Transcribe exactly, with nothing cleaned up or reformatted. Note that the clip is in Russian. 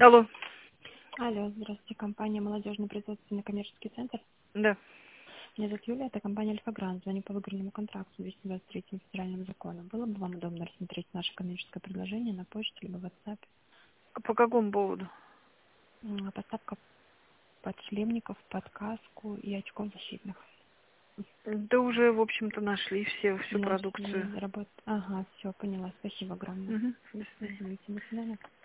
Алло. Алло, здравствуйте, компания «Молодежный производственный коммерческий центр». Да. Меня зовут Юлия, это компания «Альфа-Грант». Звоню по выигранному контракту двести двадцать третьим федеральным законом. Было бы вам удобно рассмотреть наше коммерческое предложение на почте либо в WhatsApp? По какому поводу? М, Поставка подшлемников, под каску и очков защитных. Да уже, в общем-то, нашли все, всю продукцию. Нашли работу. Ага, все, поняла. Спасибо огромное. Угу. До свидания. Угу, до свидания.